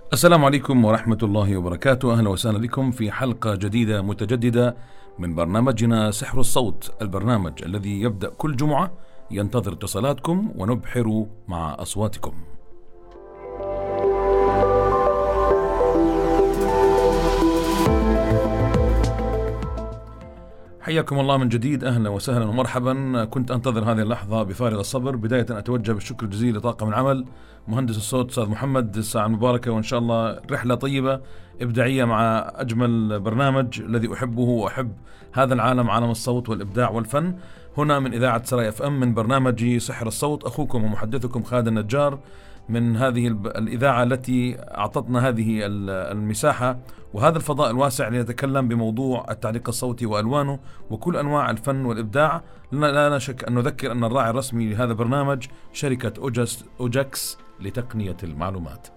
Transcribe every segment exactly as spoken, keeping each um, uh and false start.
السلام عليكم ورحمة الله وبركاته. أهلا وسهلا بكم في حلقة جديدة متجددة من برنامجنا سحر الصوت، البرنامج الذي يبدأ كل جمعة ينتظر اتصالاتكم ونبحر مع أصواتكم. حياكم الله من جديد، أهلا وسهلا ومرحبا. كنت أنتظر هذه اللحظة بفارغ الصبر. بداية أتوجه بالشكر الجزيل لطاقم العمل، مهندس الصوت أستاذ محمد، الساعة المباركة، وإن شاء الله رحلة طيبة إبداعية مع أجمل برنامج الذي أحبه وأحب هذا العالم، عالم الصوت والإبداع والفن، هنا من إذاعة سراي اف ام من برنامجي سحر الصوت. أخوكم ومحدثكم خالد النجار من هذه الإذاعة التي أعطتنا هذه المساحة وهذا الفضاء الواسع لنتكلم بموضوع التعليق الصوتي وألوانه وكل أنواع الفن والإبداع. لا نشك أن نذكر أن الراعي الرسمي لهذا البرنامج شركة أوجاكس لتقنية المعلومات.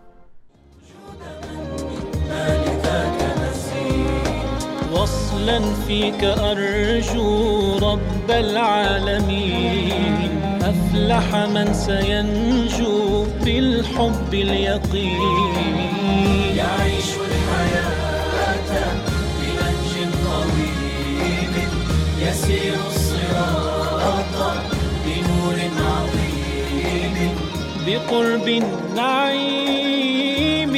وصلا فيك أرجو رب العالمين، أفلح من سينجو بالحب اليقين، يعيش الحياة بنهج طويل، يسير الصراط بنور عظيم، بقرب نعيم.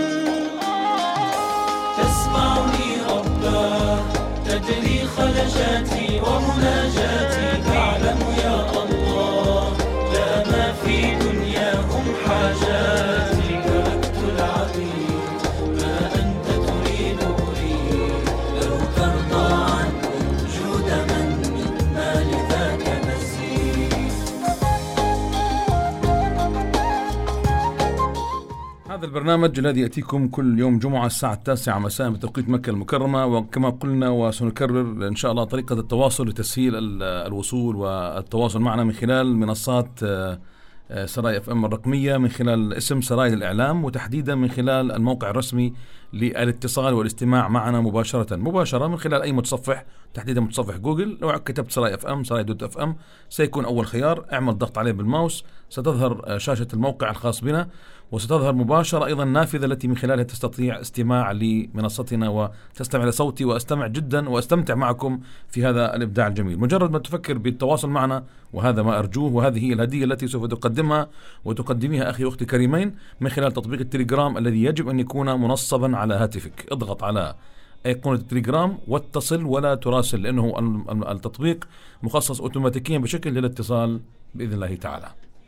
تسمعني ربا تدري خلجاتي ومناجاتي، تعلم يا الله لا ما في دنياهم حاجاتي، تركت العبيد ما أنت تريد أريد، لو ترضى عنه جود من ما لذاك نسيت. هذا البرنامج الذي يأتيكم كل يوم جمعة الساعة التاسعة مساء بتوقيت مكة المكرمة، وكما قلنا وسنكرر إن شاء الله طريقة التواصل لتسهيل الوصول والتواصل معنا من خلال منصات سراي اف ام الرقمية، من خلال اسم سراي للإعلام، وتحديدا من خلال الموقع الرسمي للاتصال والاستماع معنا مباشرة مباشرة من خلال أي متصفح، تحديدا متصفح جوجل. لو كتبت سراي اف ام سراي دوت اف ام سيكون أول خيار، اعمل ضغط عليه بالماوس ستظهر شاشة الموقع الخاص بنا، وستظهر مباشرة أيضا النافذة التي من خلالها تستطيع استماع لمنصتنا وتستمع لصوتي وأستمع جدا وأستمتع معكم في هذا الإبداع الجميل. مجرد ما تفكر بالتواصل معنا، وهذا ما أرجوه، وهذه هي الهدية التي سوف تقدمها وتقدميها أخي وأختي كريمين من خلال تطبيق التليجرام الذي يجب أن يكون منصبا على هاتفك. اضغط على أيقونة التليجرام واتصل ولا تراسل، لأنه التطبيق مخصص أوتوماتيكيا بشكل للاتصال بإذن الله تعالى.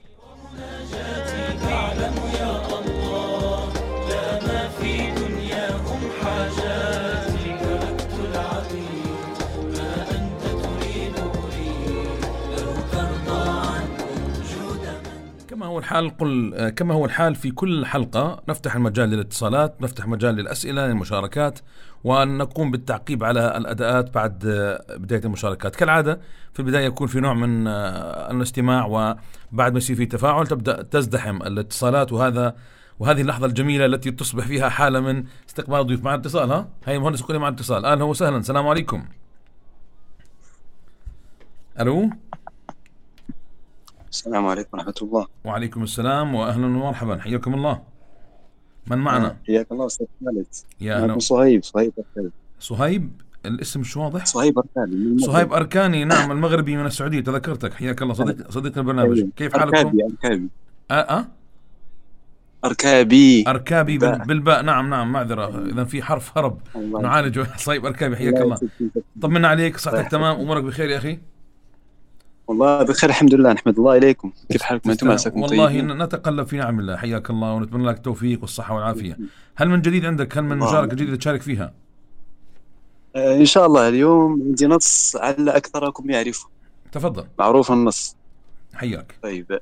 تعلم يا الله لا ما في دنياهم حاجاتي، تركت العبيد ما أنت تريد أريد، لو ترضى عنه جود من. كما هو الحال قل كما هو الحال في كل حلقة نفتح المجال للاتصالات، نفتح مجال للأسئلة للمشاركات، ونقوم بالتعقيب على الأداءات بعد بداية المشاركات. كالعادة في البداية يكون في نوع من الاستماع، وبعد ما يصير في تفاعل تبدأ تزدحم الاتصالات، وهذا وهذه اللحظة الجميلة التي تصبح فيها حالة من استقبال الضيوف. مع اتصال، ها هاي مهندس كل مع اتصال. أهلا وسهلا، السلام عليكم. ألو، السلام عليكم ورحمة الله. وعليكم السلام وأهلا ومرحبا، حياكم الله. من معنا؟ حياك الله أستاذ خالد. يا أهلا. صهيب صهيب أركاني. صهيب، الاسم مش واضح. صهيب أركاني. صهيب أركاني، نعم، المغربي من السعودية، تذكرتك. حياك الله صديق صديق البرنامج. كيف حالكم؟ أركابي أركابي أه أه أركابي أركابي بال- بالباء. نعم نعم، معذرة إذا في حرف هرب نعالجه. صهيب أركابي، حياك الله. طمنا عليك، صحتك تمام؟ أمورك بخير يا أخي؟ والله بخير الحمد لله، نحمد الله إليكم. كيف حالكم أنتم؟ عساكم والله طيبين؟ نتقلب في نعم الله. حياك الله ونتمنى لك التوفيق والصحة والعافية. هل من جديد عندك؟ هل من مشاركة جديدة تشارك فيها؟ آه إن شاء الله. اليوم عندي نص على أكثركم يعرفه. تفضل. معروف النص. حياك. طيب.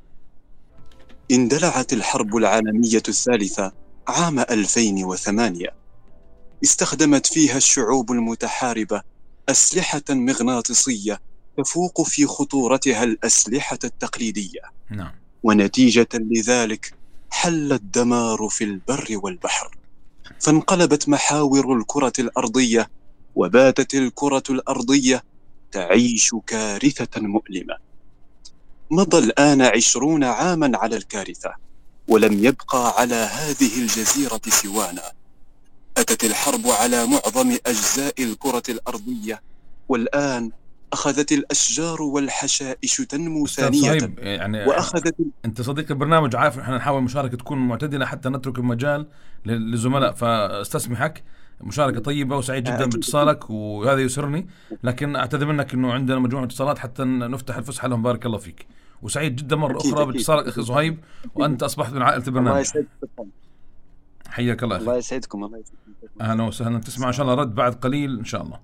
اندلعت الحرب العالمية الثالثة عام ألفين وثمانية، استخدمت فيها الشعوب المتحاربة أسلحة مغناطيسية تفوق في خطورتها الأسلحة التقليدية. نعم. ونتيجة لذلك حل الدمار في البر والبحر، فانقلبت محاور الكرة الأرضية، وباتت الكرة الأرضية تعيش كارثة مؤلمة. مضى الآن عشرون عاما على الكارثة، ولم يبقى على هذه الجزيرة سوانا. أتت الحرب على معظم أجزاء الكرة الأرضية، والآن أخذت الأشجار والحشائش تنمو ثانية، يعني وأخذت أنت صديق البرنامج، عارف إحنا نحاول مشاركة تكون معتدلة حتى نترك المجال للزملاء، فاستسمحك. مشاركة طيبة وسعيد جدا باتصالك وهذا يسرني، لكن أعتذر منك إنه عندنا مجموعة اتصالات حتى نفتح الفسحة لهم. بارك الله فيك، وسعيد جدا مرة أكيد أخرى باتصالك أخي صهيب، وأنت أصبحت من عائلة البرنامج. الله يسعدكم. حياك الله أخي. الله يسعدكم. الله يسعدكم. أهلا وسهلا. تسمع إن شاء الله رد بعد قليل إن شاء الله.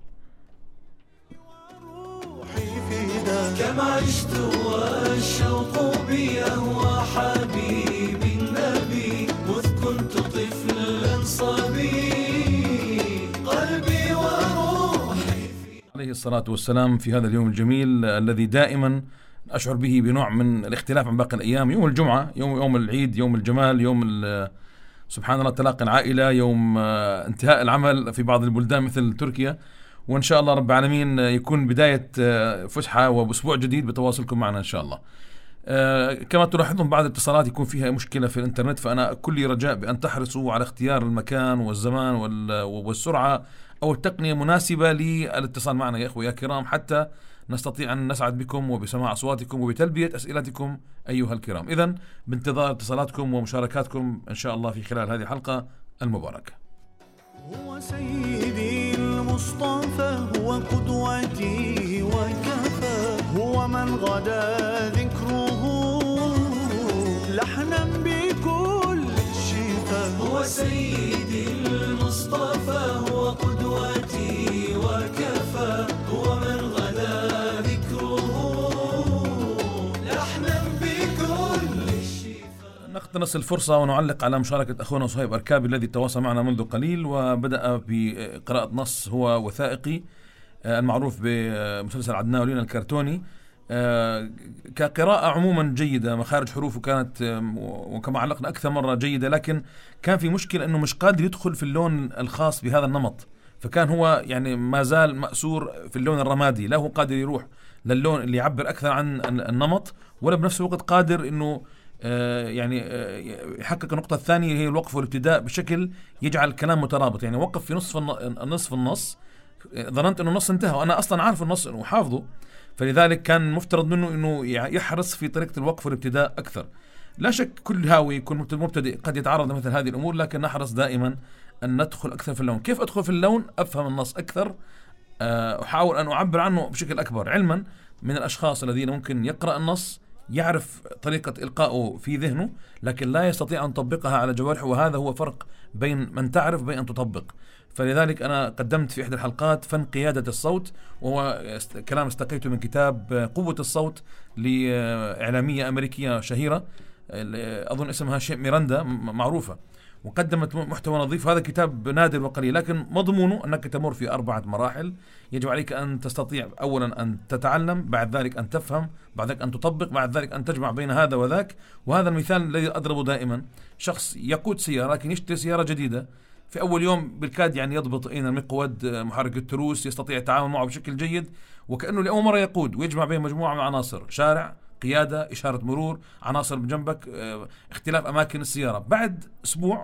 كما عشت والشوق بي أهوى حبيب النبي، مذ كنت طفلا صبي قلبي وروحي. عليه الصلاة والسلام في هذا اليوم الجميل الذي دائما أشعر به بنوع من الاختلاف عن باقي الأيام. يوم الجمعة، يوم يوم العيد، يوم الجمال، يوم سبحان الله تلاقي العائلة، يوم انتهاء العمل في بعض البلدان مثل تركيا. وإن شاء الله رب العالمين يكون بداية فسحة وبأسبوع جديد بتواصلكم معنا إن شاء الله. كما تلاحظون بعض الاتصالات يكون فيها مشكلة في الإنترنت، فأنا كل رجاء بأن تحرصوا على اختيار المكان والزمان والسرعة أو التقنية مناسبة للاتصال معنا يا أخوة يا كرام، حتى نستطيع أن نسعد بكم وبسماع أصواتكم وبتلبية أسئلتكم أيها الكرام. إذن بانتظار اتصالاتكم ومشاركاتكم إن شاء الله في خلال هذه الحلقة المباركة. هو سيدي المصطفى، هو قدوتي وكفى، هو من غدا ذكره لحنا بكل الشفا. هو سيدي المصطفى، هو قدوتي وكفى، هو من غدا ذكره لحنا بكل الشفا. نقتنص الفرصة ونعلق على مشاركة أخونا صهيب أركابي الذي تواصل معنا منذ قليل وبدأ بقراءة نص هو وثائقي المعروف بمسلسل عدنان ولينا الكرتوني. كقراءة عموما جيدة، مخارج حروفه كانت وكما علقنا أكثر مرة جيدة، لكن كان في مشكلة أنه مش قادر يدخل في اللون الخاص بهذا النمط، فكان هو يعني ما زال مأسور في اللون الرمادي، لا هو قادر يروح للون اللي يعبر أكثر عن النمط، ولا بنفس الوقت قادر أنه يعني يحقق النقطة الثانية هي الوقف والابتداء بشكل يجعل الكلام مترابط. يعني وقف في نصف النصف النص، ظننت أنه النص انتهى وأنا أصلا عارف النص وحافظه، فلذلك كان مفترض منه أنه يحرص في طريقة الوقف والابتداء أكثر. لا شك كل هاوي كل مبتدئ قد يتعرض لمثل هذه الأمور، لكن نحرص دائما أن ندخل أكثر في اللون. كيف أدخل في اللون؟ أفهم النص أكثر، أحاول أن أعبر عنه بشكل أكبر، علما من الأشخاص الذين ممكن يقرأ النص يعرف طريقة إلقائه في ذهنه لكن لا يستطيع أن يطبقها على جوارحه، وهذا هو فرق بين من تعرف بين أن تطبق. فلذلك أنا قدمت في إحدى الحلقات فن قيادة الصوت، وهو كلام استقيته من كتاب قوة الصوت لإعلامية أمريكية شهيرة أظن اسمها شيء ميراندا معروفة، وقدمت محتوى نظيف. هذا كتاب نادر وقليل، لكن مضمونه أنك تمر في أربعة مراحل. يجب عليك أن تستطيع أولا أن تتعلم، بعد ذلك أن تفهم، بعد ذلك أن تطبق، بعد ذلك أن تجمع بين هذا وذاك. وهذا المثال الذي أضربه دائما، شخص يقود سيارة لكن يشتري سيارة جديدة، في أول يوم بالكاد يعني يضبط أين المقود، محرك التروس، يستطيع التعامل معه بشكل جيد، وكأنه لأول مرة يقود، ويجمع بين مجموعة من عناصر: شارع، قيادة، إشارة مرور، عناصر بجنبك، اختلاف أماكن السيارة. بعد أسبوع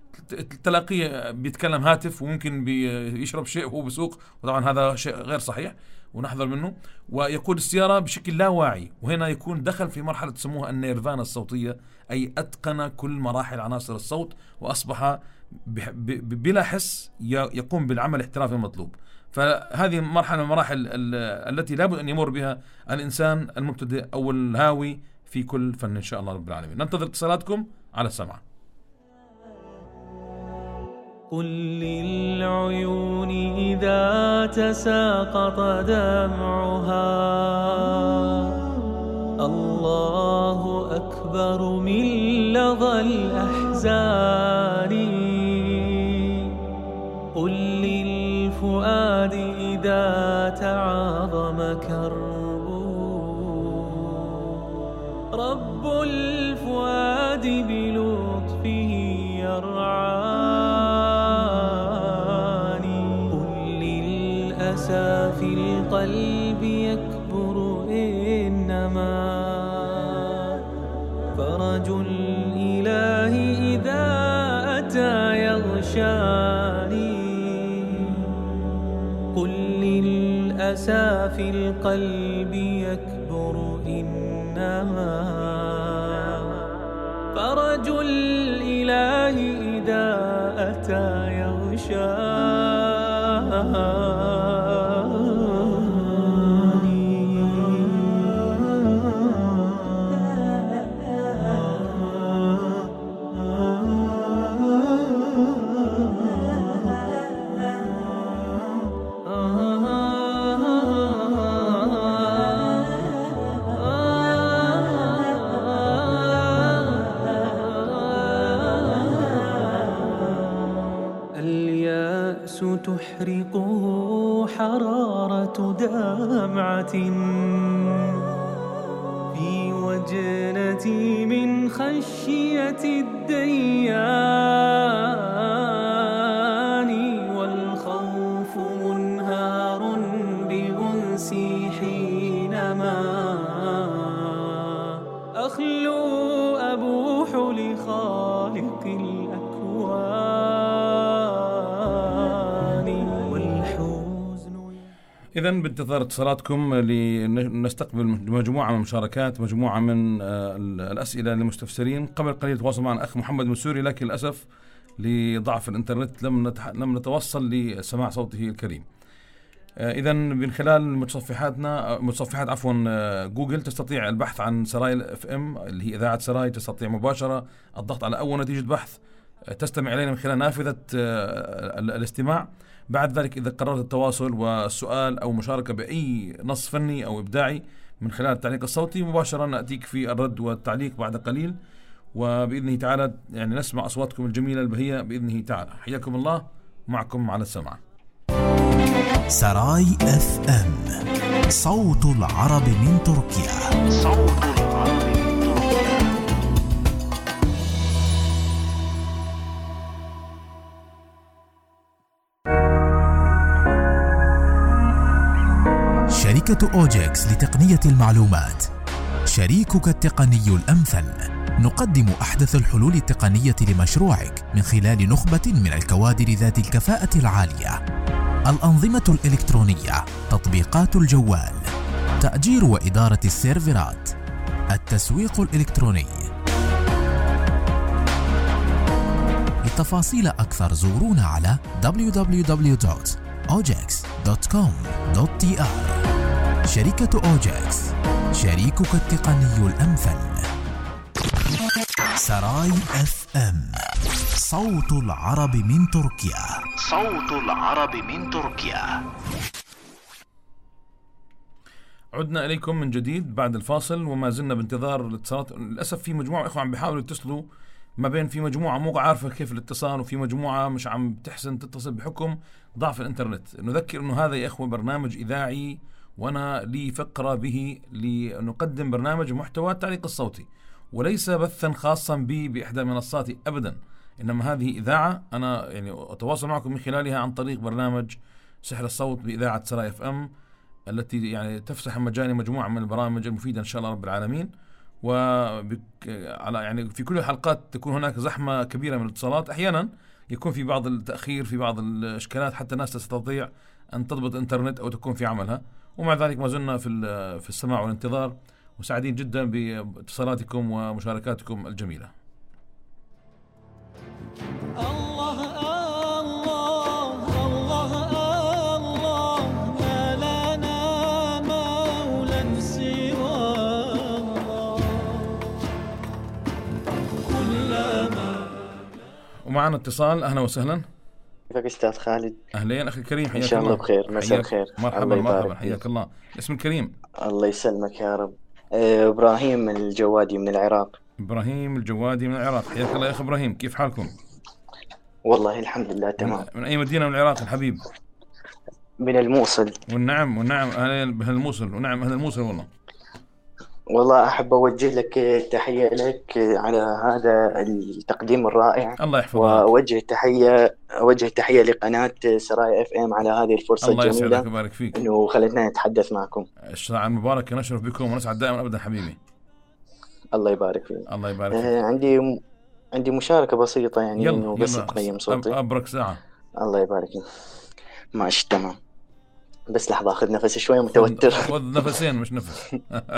التلاقيه بيتكلم هاتف وممكن بيشرب شيء وهو بسوق، وطبعا هذا شيء غير صحيح ونحذر منه، ويقود السيارة بشكل لا واعي. وهنا يكون دخل في مرحلة تسموها النيرفانا الصوتية، أي أتقن كل مراحل عناصر الصوت وأصبح بلا حس يقوم بالعمل الاحترافي المطلوب. فهذه مرحلة من المراحل التي لابد أن يمر بها الإنسان المبتدئ أو الهاوي في كل فن إن شاء الله رب العالمين. ننتظر اتصالاتكم على السمع. قل للعيون إذا تساقط دمعها الله أكبر من لظى الأحزان. قل للفؤاد إذا تعاظم كربه رب الفؤاد بلطفه يرعاني. قل للأسى في القلب يكبر إنما فرج الإله الأسى في القلب يكبر إنما فرج الإله إذا أتى تحرقه حرارة دمعة في وجنتي من خشية الديان، والخوف منهار بأنسي حينما أخلو أبوح لخالق الأكوان. إذن بانتظار اتصالاتكم لنستقبل مجموعة من المشاركات، مجموعة من الأسئلة للمستفسرين. قبل قليل تواصل معنا أخ محمد مسوري، لكن للأسف لضعف الإنترنت لم نتح... لم نتوصل لسماع صوته الكريم. إذن من خلال متصفحاتنا متصفحات عفوا جوجل تستطيع البحث عن سراي اف ام اللي هي إذاعة سراي، تستطيع مباشرة الضغط على أول نتيجة بحث تستمع إلينا من خلال نافذة الاستماع. بعد ذلك إذا قررت التواصل والسؤال أو مشاركة بأي نص فني أو إبداعي من خلال التعليق الصوتي، مباشرة نأتيك في الرد والتعليق بعد قليل، وبإذنه تعالى يعني نسمع أصواتكم الجميلة البهية بإذنه تعالى. حياكم الله، معكم على السمع. سراي اف ام، صوت العرب من تركيا. صوت العرب من تركيا. شركة أوجكس لتقنية المعلومات، شريكك التقني الأمثل. نقدم أحدث الحلول التقنية لمشروعك من خلال نخبة من الكوادر ذات الكفاءة العالية. الأنظمة الإلكترونية، تطبيقات الجوال، تأجير وإدارة السيرفرات، التسويق الإلكتروني. لتفاصيل أكثر زورونا على دبليو دبليو دبليو دوت اوجكس دوت كوم دوت تي آر. شركة أوجكس، شريكك التقني الأمثل. سراي اف ام، صوت العرب من تركيا. صوت العرب من تركيا. عدنا إليكم من جديد بعد الفاصل، وما زلنا بانتظار الاتصالات. للأسف في مجموعة إخوة عم بيحاولوا يتصلوا، ما بين في مجموعة مو عارفة كيف الاتصال، وفي مجموعة مش عم تحسن تتصل بحكم ضعف الإنترنت. نذكر إنه هذا يا إخوة برنامج إذاعي، وأنا لي فقرة به لنقدم برنامج محتوى التعليق الصوتي، وليس بثا خاصا بي بإحدى منصاتي أبدا، إنما هذه إذاعة أنا يعني أتواصل معكم من خلالها عن طريق برنامج سحر الصوت بإذاعة سراي اف ام، التي يعني تفسح مجالي مجموعة من البرامج المفيدة إن شاء الله رب العالمين. وعلى يعني في كل الحلقات تكون هناك زحمة كبيرة من الاتصالات، أحيانا يكون في بعض التأخير، في بعض الإشكالات حتى الناس تستطيع أن تضبط إنترنت أو تكون في عملها، ومع ذلك ما زلنا في في السماع والانتظار، وسعيدين جدا باتصالاتكم ومشاركاتكم الجميلة. الله الله الله الله، ما لنا مولى سوى الله كلما. ومعنا اتصال، أهلا وسهلا. كيفك أستاذ خالد؟ أهلين أخي الكريم، حياك الله. إن شاء الله بخير، مساء الخير. مرحبا مرحبا، حياك الله. اسم الكريم؟ الله يسلمك يا رب. إبراهيم الجوادي من العراق. إبراهيم الجوادي من العراق، حياك الله يا أخي إبراهيم، كيف حالكم؟ والله الحمد لله تمام. من أي مدينة من العراق الحبيب؟ من الموصل. والنعم والنعم أهل بهالموصل، ونعم أهل الموصل والله. والله أحب أوجه لك تحية لك على هذا التقديم الرائع. الله يحفظك. وأوجه تحية أوجه تحية لقناة سراي اف ام على هذه الفرصة الله الجميلة. الله يسعدك ويبارك فيك. إنه خلتنا نتحدث معكم. الساعة المباركة، نشرف بكم ونسعد دائما أبدا حبيبي. الله يبارك فيك. الله يبارك فيك. آه عندي م... عندي مشاركة بسيطة يعني، إنه يلا بس يلا تقيم صوتي. أبرك ساعة. الله يبارك فيك. ماشي تمام. بس لحظة أخذ نفس شوي متوتر. خذ نفسين مش نفس.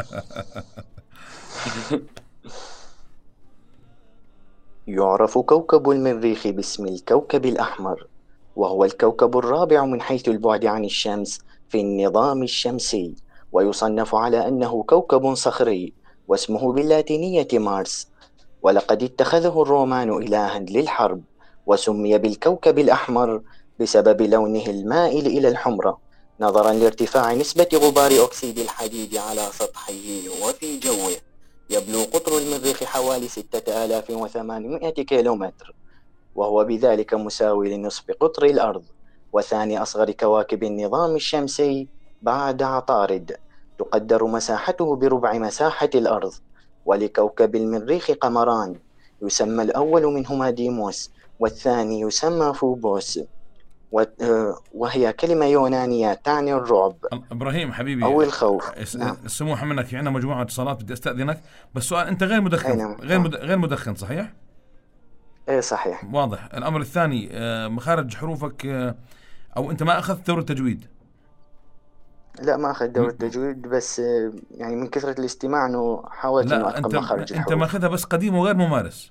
يعرف كوكب المريخ باسم الكوكب الأحمر، وهو الكوكب الرابع من حيث البعد عن الشمس في النظام الشمسي، ويصنف على أنه كوكب صخري، واسمه باللاتينية مارس. ولقد اتخذه الرومان إلها للحرب، وسمي بالكوكب الأحمر بسبب لونه المائل إلى الحمرة، نظرا لارتفاع نسبة غبار أكسيد الحديد على سطحه وفي جوه. يبلغ قطر المريخ حوالي ستة آلاف وثمانمائة كيلومتر، وهو بذلك مساوي لنصف قطر الأرض، وثاني أصغر كواكب النظام الشمسي بعد عطارد. تقدر مساحته بربع مساحة الأرض. ولكوكب المريخ قمران، يسمى الأول منهما ديموس، والثاني يسمى فوبوس، وهي كلمة يونانية تعني الرعب. إبراهيم حبيبي أو الخوف. نعم. السموحة منك، في عنا مجموعة اتصالات بدي أستأذنك، بس سؤال، أنت غير مدخن؟ نعم. غير مد... غير مدخن صحيح؟ إيه صحيح. واضح. الأمر الثاني، مخارج حروفك، أو أنت ما أخذت دورة تجويد؟ لا ما أخذ دورة تجويد، بس يعني من كثرة الاستماع إنه حاولت إنه أتقن مخارج الحروف. أنت ماخذها بس قديم وغير ممارس.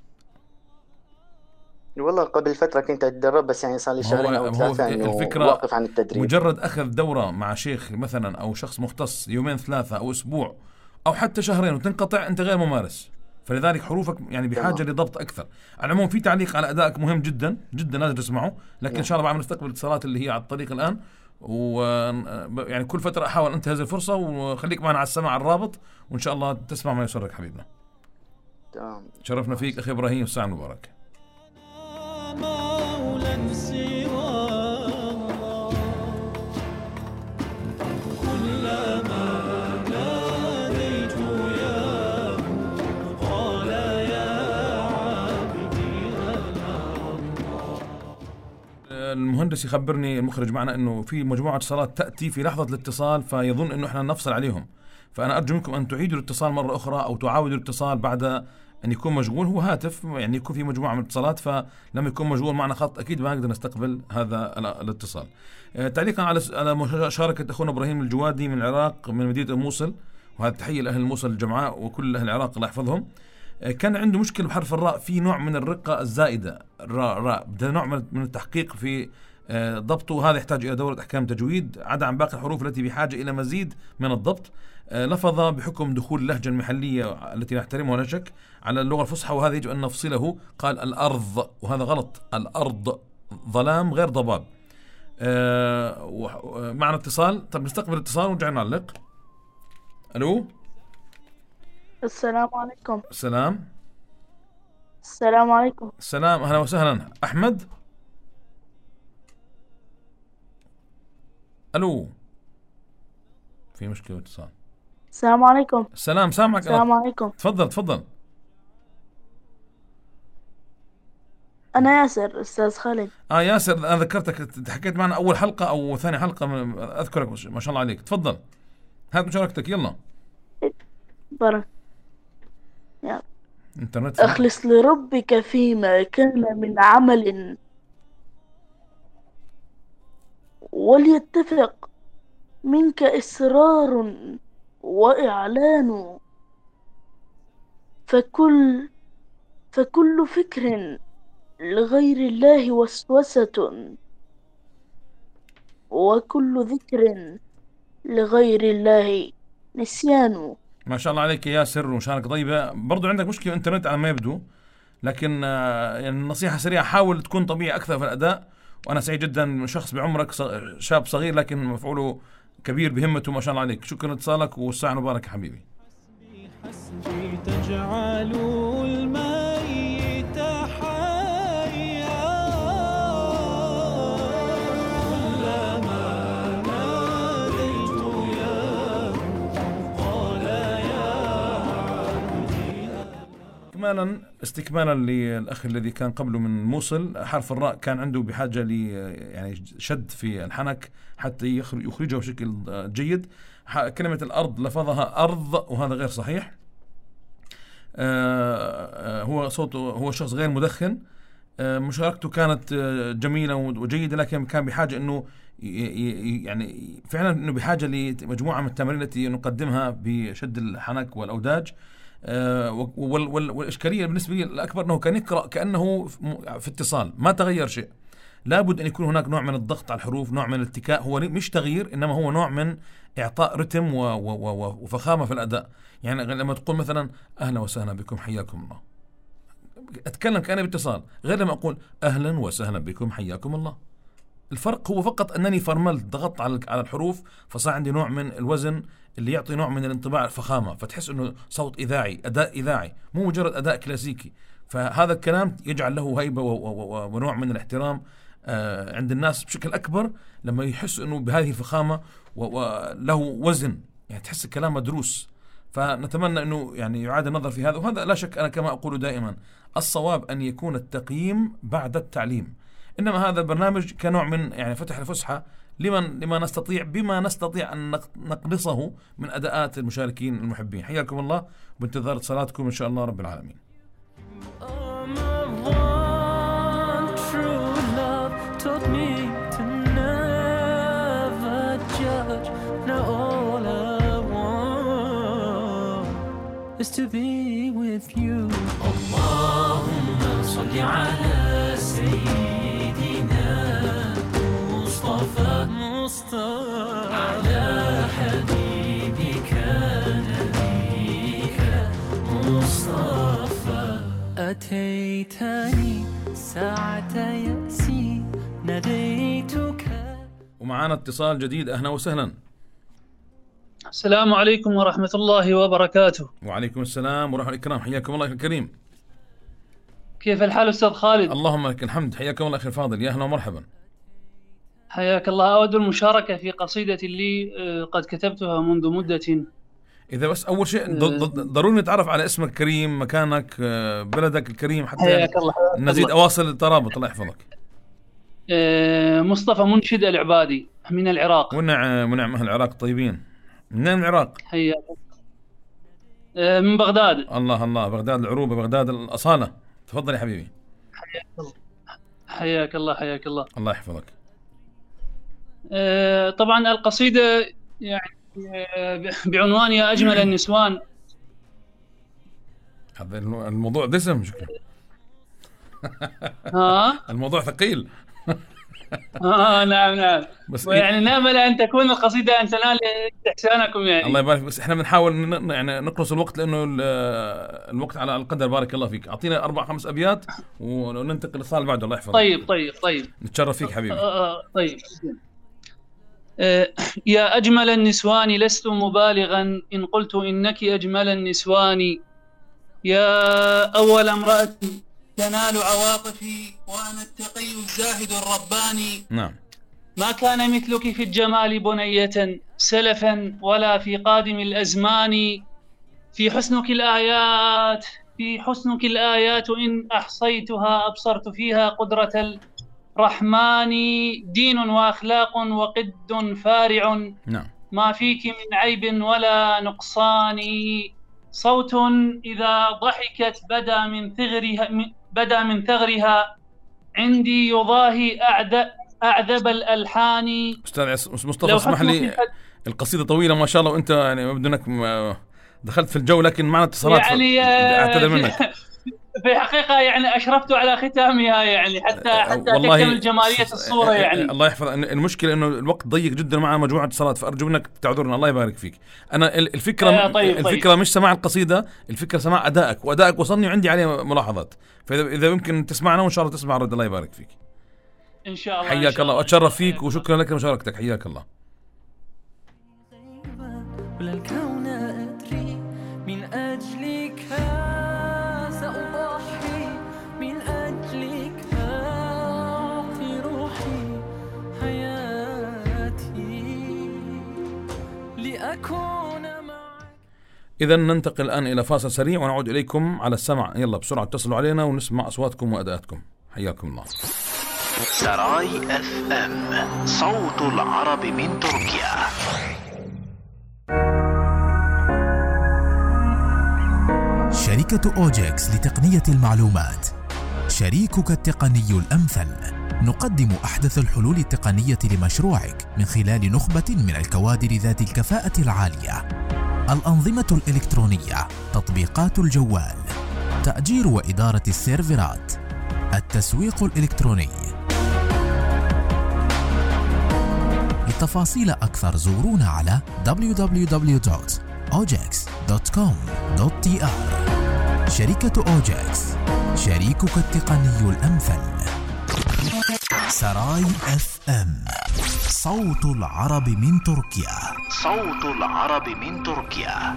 والله قبل فترة كنت أتدرب، بس يعني صار لي شهرين أو ثلاثة إنه واقف عن التدريب. مجرد أخذ دورة مع شيخ مثلا أو شخص مختص يومين ثلاثة أو أسبوع أو حتى شهرين وتنقطع، أنت غير ممارس، فلذلك حروفك يعني بحاجة لضبط أكثر. على العموم في تعليق على أدائك مهم جدا جدا لازم تسمعه، لكن إن شاء الله بعد نستقبل الاتصالات اللي هي على الطريق الآن، ويعني كل فترة أحاول أنتهز الفرصة وخليك معنا على السماع الرابط، وإن شاء الله تسمع ما يسرك حبيبنا. تمام. شرفنا فيك أخي إبراهيم، الساعة المباركة. مولا سوى الله، كلما ناديت يا قال يا عبدي أنا الله. المهندس يخبرني المخرج معنا انه في مجموعة اتصالات تأتي في لحظة الاتصال، فيظن انه احنا نفصل عليهم، فانا ارجو منكم ان تعيدوا الاتصال مرة اخرى او تعاودوا الاتصال بعد ان يكون مشغول. هو هاتف يعني يكون في مجموعة من الاتصالات، فلما يكون مشغول معنا خط اكيد ما نقدر نستقبل هذا الاتصال. أه تعليقا على على مشاركة اخونا ابراهيم الجوادي من العراق من مدينة الموصل، وهذا تحية لاهل الموصل الجمعاء وكل اهل العراق الله يحفظهم. أه كان عنده مشكلة بحرف الراء، في نوع من الرقة الزائدة، الراء راء ده نوع من التحقيق في أه ضبطه، هذا يحتاج الى دورة احكام تجويد عدا عن باقي الحروف التي بحاجة الى مزيد من الضبط. لفظ بحكم دخول اللهجة المحلية التي نحترمها ولا شك على اللغة الفصحى، وهذا يجب أن نفصله. قال الأرض وهذا غلط، الأرض ظلام غير ضباب. آه معنا اتصال، طب نستقبل اتصال ونرجع نعلق. ألو السلام عليكم. السلام. السلام عليكم. السلام، أهلا وسهلا. أحمد. ألو، في مشكلة اتصال. السلام عليكم. السلام، سامعك. السلام عليكم. تفضل تفضل. أنا ياسر، أستاذ خالد. آه ياسر، أنا ذكرتك حكيت معنا أول حلقة أو ثاني حلقة، أذكرك ما شاء الله عليك. تفضل هات مشاركتك يلا. بارك. يا انترنت. أخلص لربك فيما كان من عمل، وليتفق منك إصرار وإعلان، فكل فكل فكر لغير الله وسوسة، وكل ذكر لغير الله نسيان. ما شاء الله عليك يا ياسر، ومشاركة طيبة. برضو عندك مشكلة انترنت على ما يبدو، لكن يعني النصيحة سريعة، حاول تكون طبيعي أكثر في الأداء. وأنا سعيد جدا، شخص بعمرك، شاب صغير لكن مفعوله كبير بهمته، ما شاء الله عليك. شكرا لاتصالك والساعة مباركة حبيبي. حسبي تجعل الميت حيا، كلما ناديت يا قال يا عبدي. إكمالا استكمالا للأخ الذي كان قبله من موصل، حرف الراء كان عنده بحاجة ل يعني شد في الحنك حتى يخرجه بشكل جيد. كلمة الأرض لفظها أرض، وهذا غير صحيح. هو صوته، هو شخص غير مدخن، مشاركته كانت جميلة وجيدة، لكن كان بحاجة أنه يعني فعلا أنه بحاجة لمجموعة من التمارين التي نقدمها بشد الحنك والأوداج. والإشكالية بالنسبة لي الأكبر أنه كان يقرأ كأنه في اتصال، ما تغير شيء. لابد أن يكون هناك نوع من الضغط على الحروف، نوع من الاتكاء، هو مش تغيير إنما هو نوع من إعطاء رتم وفخامة في الأداء. يعني لما تقول مثلا أهلا وسهلا بكم حياكم الله، أتكلم كأنه باتصال، غير لما أقول أهلا وسهلا بكم حياكم الله. الفرق هو فقط أنني فرملت ضغطت على على الحروف، فصار عندي نوع من الوزن اللي يعطي نوع من الانطباع الفخامة، فتحس أنه صوت إذاعي، أداء إذاعي، مو مجرد أداء كلاسيكي. فهذا الكلام يجعل له هيبة ونوع من الاحترام عند الناس بشكل أكبر لما يحس أنه بهذه الفخامة وله وزن، يعني تحس الكلام مدروس. فنتمنى أنه يعني يعاد النظر في هذا. وهذا لا شك أنا كما أقول دائما الصواب أن يكون التقييم بعد التعليم، إنما هذا البرنامج كنوع من يعني فتح الفسحة لمن لما نستطيع بما نستطيع أن نقلصه من أداءات المشاركين المحبين. حياكم الله، بانتظار اتصالاتكم إن شاء الله رب العالمين. is to be with you. اللهم صل على سيدنا مصطفى مصطفى على حبيبك نبيك مصطفى. أتيتني ساعة يأسي ناديتك. ومعانا اتصال جديد، أهلا وسهلا. السلام عليكم ورحمة الله وبركاته. وعليكم السلام ورحمة الله الكرام، حياكم الله أخي الكريم. كيف الحال أستاذ خالد؟ اللهم لك الحمد، حياكم الله أخي الفاضل، يا أهلا ومرحبا. حياك الله. أود المشاركة في قصيدة لي قد كتبتها منذ مدة. إذا بس أول شيء ضروري نتعرف على اسمك الكريم، مكانك، بلدك الكريم، حتى حياك الله. نزيد أواصل الترابط. الله يحفظك. مصطفى منشد العبادي من العراق. ونعم ونعم، أهل العراق طيبين. منين العراق؟ حياك. من بغداد. الله الله، بغداد العروبة، بغداد الأصالة. تفضل يا حبيبي. حياك الله حياك الله حياك الله. الله يحفظك. أه طبعا القصيدة يعني بعنوان يا أجمل النسوان. هذا الموضوع دسم شكله. ها؟ الموضوع ثقيل. آه نعم نعم. بس يعني نأمل أن تكون القصيدة أن تنال إحسانكم يعني. الله يبارك. بس إحنا بنحاول يعني نقلص الوقت لأنه الوقت على القدر. بارك الله فيك. أعطينا أربع خمس أبيات وننتقل للصال بعده. الله يحفظك. طيب طيب طيب. نتشرف فيك حبيبي. آه آه طيب. آه يا أجمل النسوان لست مبالغا إن قلت إنك أجمل النسوان. يا أول امرأة تنال عواطفي وأنا التقي الزاهد الرباني. نعم. ما كان مثلك في الجمال بنية سلفا ولا في قادم الأزمان. في حسنك الآيات في حسنك الآيات إن أحصيتها أبصرت فيها قدرة الرحمن. دين وأخلاق وقد فارع. نعم. ما فيك من عيب ولا نقصان. صوت إذا ضحكت بدا من ثغرها بدا من ثغرها عندي يضاهي أعد أعذب الألحان. أستاذ مصطفى اسمح لي، القصيدة طويلة ما شاء الله، وأنت يعني ما بدونك دخلت في الجو، لكن معنا اتصالات يعني أعتذر منك. في حقيقة يعني أشرفت على ختامها يعني حتى حتى تكمل جمالية الصورة يعني. الله يحفظ. المشكلة إنه الوقت ضيق جدا معنا مجموعة اتصالات، فأرجو منك تعذرنا. الله يبارك فيك. أنا الفكرة آه طيب الفكرة طيب. مش سماع القصيدة، الفكرة سماع أدائك، وأدائك وصلني وعندي عليه ملاحظات، فإذا إذا يمكن تسمعنا وإن شاء الله تسمع الرد. الله يبارك فيك. إن شاء الله. حياك الله وأتشرف فيك وشكرا لك لمشاركتك. حياك الله. ولا الكون أدري من أجلك سأضحي، من أجلك أعطي روحي حياتي لأكون معك. إذا ننتقل الآن إلى فاصل سريع ونعود إليكم على السمع. يلا بسرعة اتصلوا علينا ونسمع أصواتكم وأداءاتكم. حياكم الله. سراي اف ام، صوت العرب من تركيا. شركة أوجكس لتقنية المعلومات، شريكك التقني الأمثل. نقدم أحدث الحلول التقنية لمشروعك من خلال نخبة من الكوادر ذات الكفاءة العالية. الأنظمة الإلكترونية، تطبيقات الجوال، تأجير وإدارة السيرفرات، التسويق الإلكتروني. لتفاصيل أكثر زورونا على دبليو دبليو دبليو دوت اوجكس دوت كوم دوت تي آر. شركة أوجكس، شريكك التقني الأمثل. سراي اف ام، صوت العرب من تركيا. صوت العرب من تركيا.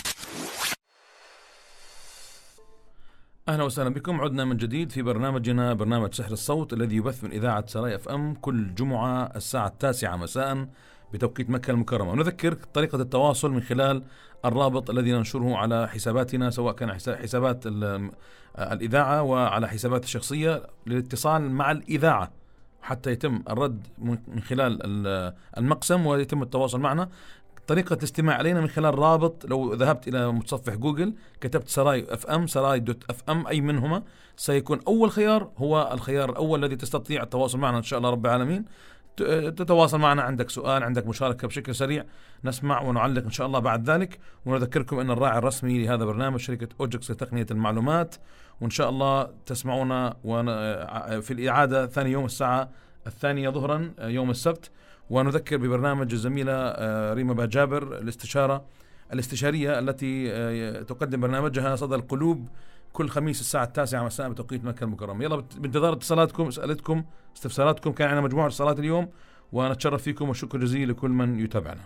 أهلا وسهلا بكم، عدنا من جديد في برنامجنا برنامج سحر الصوت الذي يبث من إذاعة سراي اف ام كل جمعة الساعة التاسعة مساء بتوقيت مكة المكرمة. ونذكر طريقة التواصل من خلال الرابط الذي ننشره على حساباتنا، سواء كان حسابات الإذاعة وعلى حسابات الشخصية، للاتصال مع الإذاعة حتى يتم الرد من خلال المقسم ويتم التواصل معنا. طريقة الاستماع علينا من خلال رابط، لو ذهبت إلى متصفح جوجل كتبت سراي اف ام، سراي دوت اف ام، أي منهما سيكون أول خيار هو الخيار الأول الذي تستطيع التواصل معنا إن شاء الله رب العالمين. تتواصل معنا، عندك سؤال، عندك مشاركة، بشكل سريع نسمع ونعلق إن شاء الله بعد ذلك. ونذكركم أن الراعي الرسمي لهذا البرنامج شركة أوجكس لتقنية المعلومات، وإن شاء الله تسمعونا في الإعادة ثاني يوم الساعة الثانية ظهرا يوم السبت. ونذكر ببرنامج الزميلة ريما باجابر الاستشارة الاستشارية التي تقدم برنامجها صدى القلوب كل خميس الساعة التاسعة مساء بتوقيت مكة المكرمة. يلا بانتظار اتصالاتكم، اسئلتكم، استفساراتكم. كان عندنا مجموعة اتصالات اليوم ونتشرف فيكم، والشكر جزيل لكل من يتابعنا.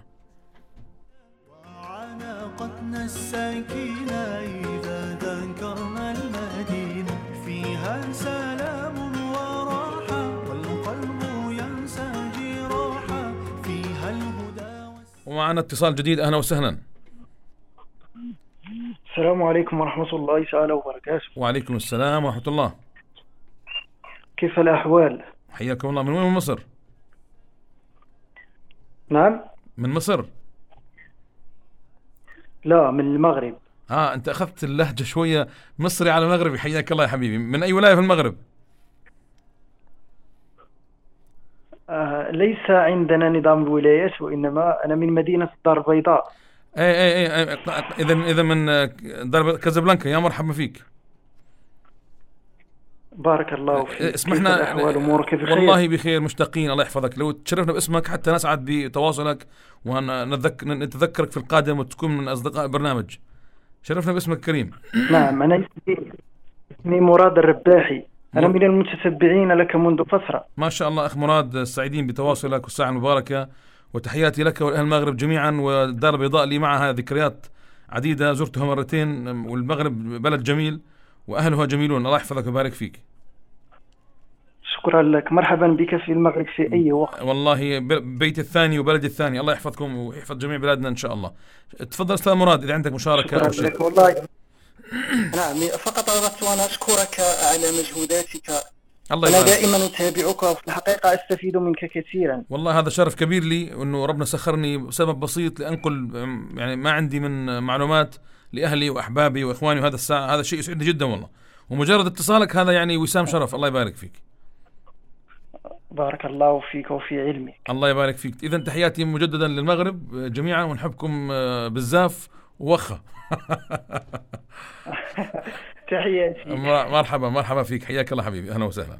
وعناقتنا السكينة إذا ذكرنا المدينة فيها سلام وراحة والقلب ينسى جراحة فيها الهدى. ومعنا اتصال جديد، أهلا وسهلا. السلام عليكم ورحمة الله تعالى وبركاته. وعليكم السلام ورحمة الله. كيف الأحوال؟ حياكم الله. من وين؟ من مصر؟ نعم. من مصر؟ لا، من المغرب. آه أنت أخذت اللهجة شوية مصري على مغربي. حياك الله يا حبيبي. من أي ولاية في المغرب؟ آه ليس عندنا نظام الولايات، وإنما أنا من مدينة الدار البيضاء. اي اي اي اذا اذا من درب كازابلانكا. يا مرحبا فيك. بارك الله فيك. اسمحنا، كيف الأحوال؟ أمورك بخير؟ والله بخير، مشتاقين. الله يحفظك. لو تشرفنا باسمك حتى نسعد بتواصلك ونتذكرك في القادم وتكون من أصدقاء البرنامج. شرفنا باسمك كريم. نعم، أنا اسمي مراد الرباحي. أنا من المتتبعين لك منذ فترة. ما شاء الله أخ مراد، سعيدين بتواصلك والساعة المباركة، وتحياتي لك ولأهل المغرب جميعا. والدار البيضاء لي معها ذكريات عديدة، زرتها مرتين، والمغرب بلد جميل وأهلها جميلون. الله يحفظك ويبارك فيك. شكرا لك، مرحبا بك في المغرب في أي وقت. والله بيت الثاني وبلد الثاني. الله يحفظكم ويحفظ جميع بلادنا إن شاء الله. تفضل أستاذ مراد إذا عندك مشاركة أو شيء. والله نعم، فقط أردت أن أشكرك على مجهوداتك. الله أنا يبارك. دائما أتابعك وفي الحقيقة أستفيد منك كثيرا. والله هذا شرف كبير لي، أنه ربنا سخرني بسبب بسيط لأنقل يعني ما عندي من معلومات لأهلي وأحبابي وإخواني، وهذا الساعة هذا شيء يسعدني جدا والله. ومجرد اتصالك هذا يعني وسام شرف. الله يبارك فيك. بارك الله فيك وفي علمك. الله يبارك فيك. إذن تحياتي مجددا للمغرب جميعا، ونحبكم بالزاف ووخة. تحياتي. مرحبا مرحبا فيك. حياك الله حبيبي، أهلا وسهلا.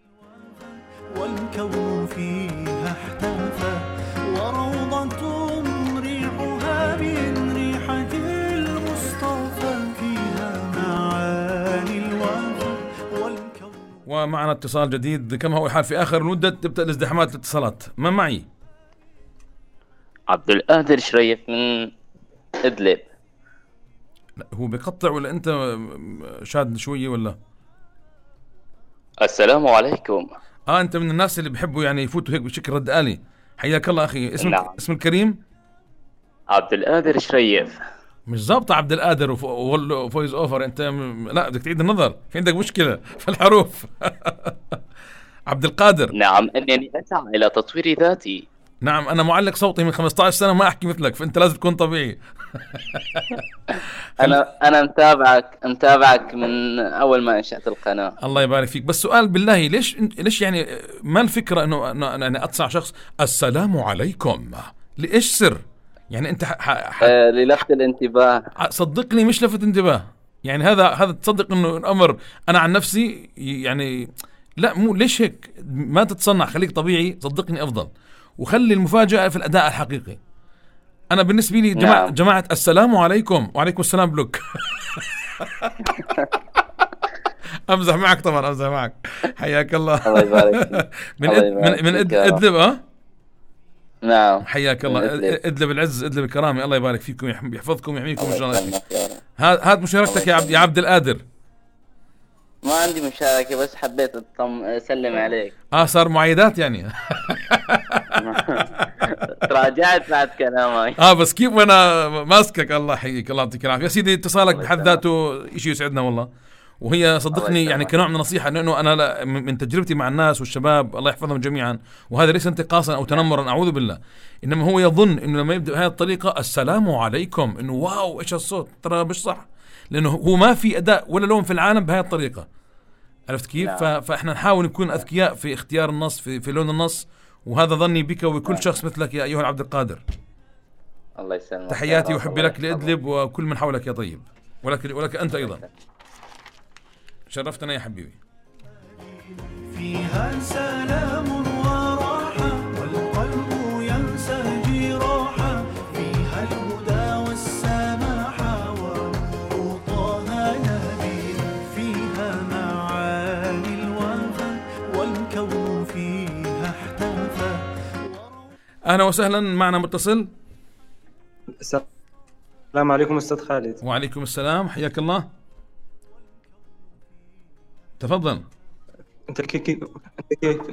والكون فيها احتفى وروضة ريحها من ريحة المصطفى فيها معاني الوفا والكون. ومعنا اتصال جديد كما هو الحال في آخر المدة تبدأ الازدحامات الاتصالات. من معي؟ عبد القادر شريف من إدلب. هو بيقطع ولا أنت شاد شوية ولا؟ السلام عليكم. آه أنت من الناس اللي بحبوا يعني يفوتوا هيك بشكل رد آلي. حياك الله أخي. اسمك نعم. اسم الكريم؟ عبد القادر شريف. مش ظابطة عبد القادر وفويز أوفر. أنت م... لا بدك تعيد النظر، في عندك مشكلة في الحروف. عبد القادر. نعم، أنني أسعى إلى تطوير ذاتي. نعم، أنا معلق صوتي من خمسة عشر سنة ما أحكي مثلك، فأنت لازم تكون طبيعي. انا انا متابعك متابعك من اول ما انشأت القناة. الله يبارك فيك. بس سؤال بالله، ليش ليش يعني ما الفكرة انه انا اتصع شخص السلام عليكم؟ ليش سر؟ يعني انت ح... ح... آه للفت الانتباه. صدقني مش لفت انتباه، يعني هذا هذا تصدق انه الامر. انا عن نفسي يعني لا، مو ليش هيك؟ ما تتصنع، خليك طبيعي، صدقني افضل، وخلي المفاجأة في الاداء الحقيقي. انا بالنسبة لي جماعة, نعم. جماعة السلام عليكم وعليكم السلام بلوك. امزح معك طبعا، امزح معك. حياك الله. الله يبارك من الله يبارك من من فيك إد... يا رب. ادلب. اه نعم. حياك من الله. إدلب. ادلب العز، ادلب الكرامه. الله يبارك فيكم، يحم- يحفظكم ويحميكم ان الله شاء الله. يسلمك يا رب. هات هات مشاركتك يا عبد يا عبد القادر. ما عندي مشاركة، بس حبيت أطم أسلم عليك. اه صار معايدات يعني. تراجعت بعد كلامك. اه بس كيف وانا ماسكك. الله يحييك، الله يعطيك العافيه يا سيدي. اتصالك بحد ذاته شيء يسعدنا والله، وهي صدقني يعني كنوع من النصيحه، لانه انا لا من تجربتي مع الناس والشباب الله يحفظهم جميعا، وهذا ليس انتقاصا او تنمرا، اعوذ بالله، انما هو يظن انه لما يبدا بهذه الطريقه السلام عليكم انه واو ايش الصوت، ترى مش صح، لانه هو ما في اداء ولا لون في العالم بهذه الطريقه. عرفت كيف؟ ف... فاحنا نحاول نكون اذكياء في اختيار النص، في, في لون النص، وهذا ظني بك وبكل شخص مثلك يا ايها العبد القادر. الله يسلمك. تحياتي وحبي لك لإدلب وكل من حولك يا طيب، ولك ولك انت ايضا. شرفتنا يا حبيبي. فيها سلام وراحة والقلب ينسى جراحة، فيها الهدى والسماحة وطه نبي، فيها معاني الوفا والكون فيها احتفى. اهلا وسهلا، معنا متصل. السلام عليكم استاذ خالد. وعليكم السلام، حياك الله، تفضل. انت كيف كيف انت كيف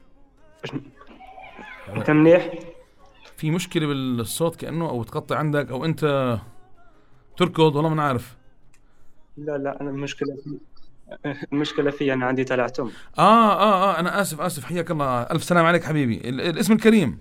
انت منيح؟ في مشكلة بالصوت كأنه، او تقطع عندك، او انت تركض، والله ما عارف. لا لا انا المشكله في المشكله في انا عندي تلعثم. اه اه اه انا اسف اسف، حياك الله، الف سلام عليك حبيبي. ال- الاسم الكريم؟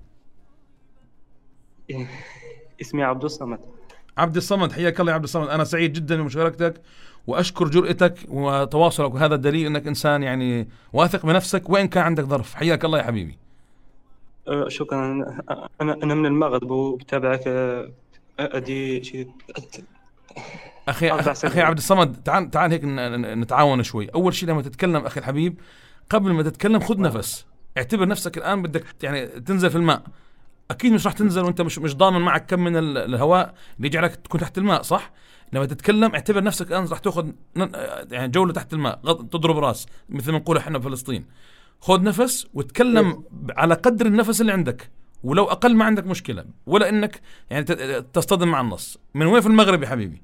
اسمي عبد الصمد. عبد الصمد، حياك الله يا عبد الصمد. انا سعيد جدا بمشاركتك واشكر جرأتك وتواصلك، وهذا دليل انك انسان يعني واثق بنفسك وان كان عندك ظرف. حياك الله يا حبيبي. أه شكرا. انا انا من المغرب وبتابعك. أه، ادي شيء اخي اخي, أخي عبد الصمد، تعال تعال هيك ن- ن- نتعاون شوي. اول شيء لما تتكلم اخي الحبيب، قبل ما تتكلم خذ نفس، اعتبر نفسك الان بدك يعني تنزل في الماء. اكيد مش راح تنزل وانت مش مش ضامن معك كم من ال- الهواء اللي يجعلك تكون تحت الماء، صح؟ لما تتكلم اعتبر نفسك الان راح تاخذ ن- يعني جوله تحت الماء، غض- تضرب راس مثل ما نقول احنا بفلسطين. خذ نفس وتكلم ب- على قدر النفس اللي عندك، ولو اقل ما عندك مشكله، ولا انك يعني ت- تصطدم مع النص. من وين في المغرب يا حبيبي؟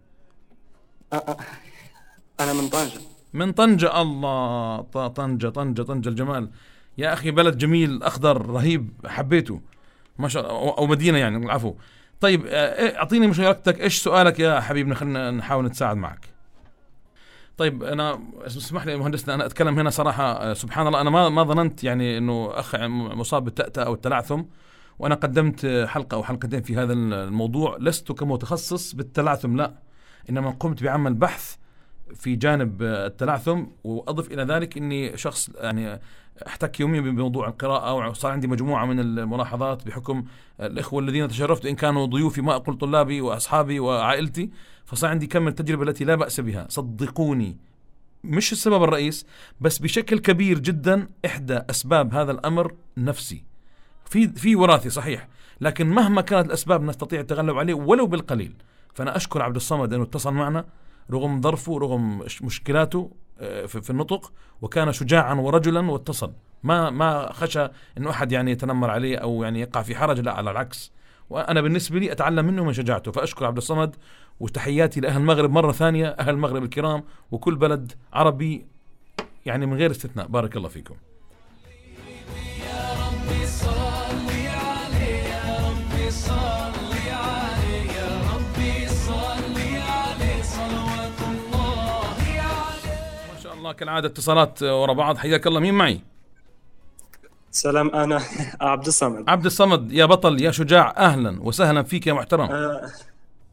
انا من طنجة. من طنجة. الله، ط- طنجة طنجة طنجة الجمال يا أخي، بلد جميل أخضر رهيب، حبيته ما شاء الله، أو مدينة يعني، العفو. طيب آه، أعطيني مشاركتك، إيش سؤالك يا حبيبنا؟ خلينا نحاول نتساعد معك. طيب أنا اسمح لي مهندسنا، أنا أتكلم هنا صراحة، آه، سبحان الله، أنا ما ما ظننت يعني إنه أخ مصاب بالتأتأة أو التلعثم، وأنا قدمت حلقة أو حلقتين في هذا الموضوع. لست كمتخصص بالتلعثم لا، إنما قمت بعمل بحث في جانب التلعثم، وأضف إلى ذلك إني شخص يعني احتك يوميا بموضوع القراءة، وصار عندي مجموعة من الملاحظات بحكم الإخوة الذين تشرفت، إن كانوا ضيوفي ما أقول طلابي وأصحابي وعائلتي، فصار عندي كم من التجربة التي لا بأس بها. صدقوني مش السبب الرئيس، بس بشكل كبير جدا إحدى أسباب هذا الأمر نفسي، في في وراثي صحيح، لكن مهما كانت الأسباب نستطيع التغلب عليه ولو بالقليل. فأنا أشكر عبد الصمد أنه اتصل معنا رغم ظرفه، رغم مشكلاته في النطق، وكان شجاعا ورجلا واتصل، ما ما خشى انه احد يعني يتنمر عليه او يعني يقع في حرج، لا على العكس. وانا بالنسبه لي اتعلم منه من شجاعته، فاشكر عبد الصمد. وتحياتي لاهل المغرب مره ثانيه، اهل المغرب الكرام وكل بلد عربي يعني من غير استثناء. بارك الله فيكم. الله كالعادة اتصالات ورا بعض. حياك الله، مين معي؟ سلام، أنا عبد الصمد. عبد الصمد يا بطل يا شجاع، أهلا وسهلا فيك يا محترم. آه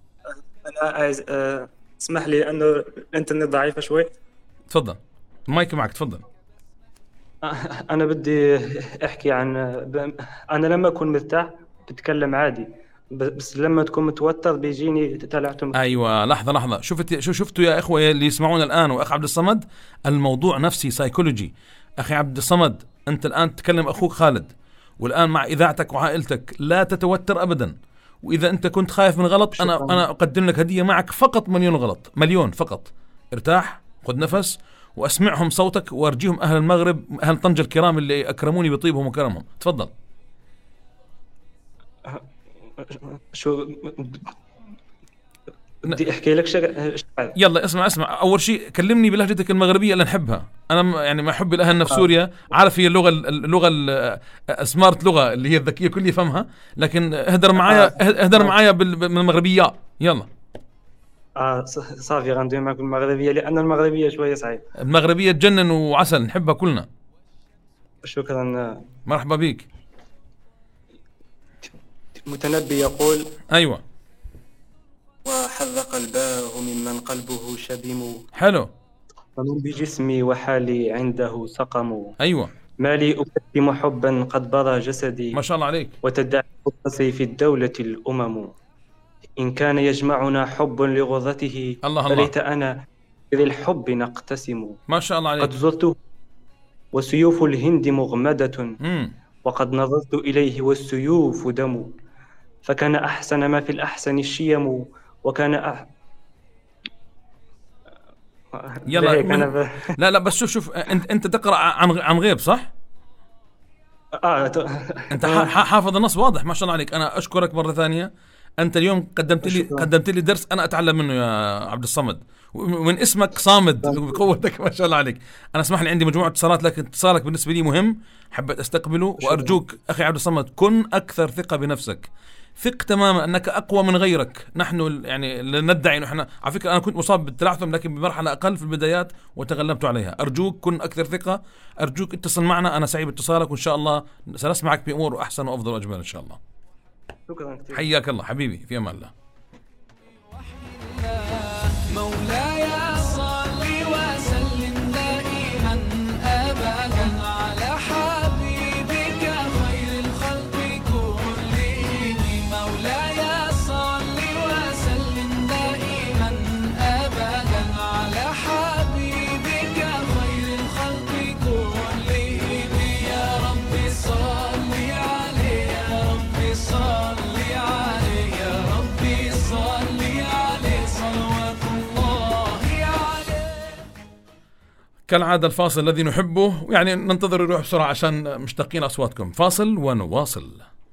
انا عايز آه، اسمح لي لانه الانترنت ضعيفه شوي. تفضل المايك معك، تفضل. انا بدي احكي عن ب- انا لما اكون مرتاح بتكلم عادي، ب- بس لما تكون متوتر بيجيني تلعثم. ايوه لحظه لحظه، شفت شو شفتوا يا اخوه اللي يسمعونا الان واخ عبد الصمد، الموضوع نفسي سايكولوجي. اخي عبد الصمد انت الان تكلم اخوك خالد، والان مع اذاعتك وعائلتك، لا تتوتر ابدا. واذا انت كنت خايف من غلط، انا شكراً. انا اقدم لك هديه معك فقط مليون غلط، مليون فقط. ارتاح، خذ نفس، واسمعهم صوتك، وارجيهم اهل المغرب، اهل طنجة الكرام اللي اكرموني بطيبهم وكرمهم. تفضل. شو بدي احكي لك شغله. يلا اسمع اسمع، اول شيء كلمني بلهجتك المغربيه اللي نحبها. انا م- يعني ما احب الاهلنا في سوريا، عارف هي اللغه ال- اللغه ال- السمارت، لغه اللي هي الذكيه كل يفهمها، لكن اهدر معايا اهدر معايا بال- من المغربيه. يلا. اه ص- صافي غندوي معك المغربيه لان المغربيه شويه صعيب. المغربيه تجنن وعسل، نحبها كلنا. شكرا. مرحبا بيك. متنبي يقول ايوه وحذ قلباه ممن قلبه شبيم، حلو. ومن بجسمي وحالي عنده سقم. ايوه ما لي أكتم حبا قد برى جسدي، ما شاء الله عليك. وتدعي قصصي في الدولة الأمم. إن كان يجمعنا حب لغرته، الله الله. فليت أنا للحب نقتسم. ما شاء الله عليك. قد زرته وسيوف الهند مغمدة، مم. وقد نظرت إليه والسيوف دم. فكان أحسن ما في الأحسن الشيم، وكان أح... يلا هيك من... أنا ب... لا لا بس شوف شوف، انت انت تقرا عن عن غيب صح؟ آه ت... انت ح- ح- حافظ النص واضح، ما شاء الله عليك. انا اشكرك مره ثانيه، انت اليوم قدمت لي شكراً. قدمت لي درس انا اتعلم منه يا عبد الصمد، ومن اسمك صامد بقوتك ما شاء الله عليك. انا اسمح لي عندي مجموعه اتصالات، لكن اتصالك بالنسبه لي مهم، حبيت استقبله. وارجوك اخي عبد الصمد كن اكثر ثقه بنفسك، ثق تماما انك اقوى من غيرك. نحن ال- يعني لا ندعي انه احنا، على فكره انا كنت مصاب بالتلعثم لكن بمرحله اقل في البدايات وتغلبت عليها. ارجوك كن اكثر ثقه، ارجوك اتصل معنا، انا سعيد باتصالك، وان شاء الله سنسمعك بامور احسن وافضل واجمل ان شاء الله. شكرا كثير. حياك الله حبيبي، في امان الله. مولاي صل وسلم دائما ابدا على حبيبك خير الخلق كلهم. مولاي صل وسلم دائما ابدا على حبيبك خير الخلق كلهم. يا رب صل عليه، يا رب صل عليه، يا رب صل عليه صلوات الله عليه. كالعاده الفاصل الذي نحبه، يعني ننتظر يروح بسرعه عشان مشتاقين اصواتكم. فاصل ونواصل.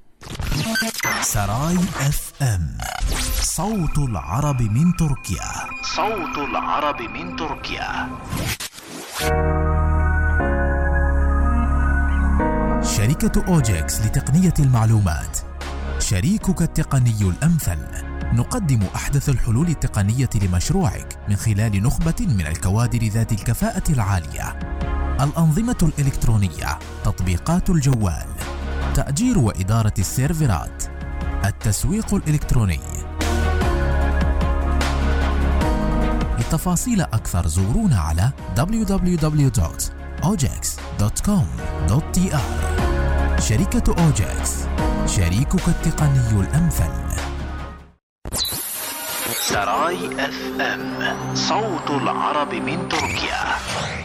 سراي اف ام، صوت العرب من تركيا. صوت العرب من تركيا. شركة أوجكس لتقنية المعلومات، شريكك التقني الأمثل. نقدم أحدث الحلول التقنية لمشروعك من خلال نخبة من الكوادر ذات الكفاءة العالية. الأنظمة الإلكترونية، تطبيقات الجوال، تأجير وإدارة السيرفرات، التسويق الإلكتروني. لتفاصيل أكثر زورونا على دبليو دبليو دبليو دوت اوجكس دوت كوم دوت تي آر. شركة أوجكس، شريكك التقني الأمثل. سراي اف ام، صوت العرب من تركيا.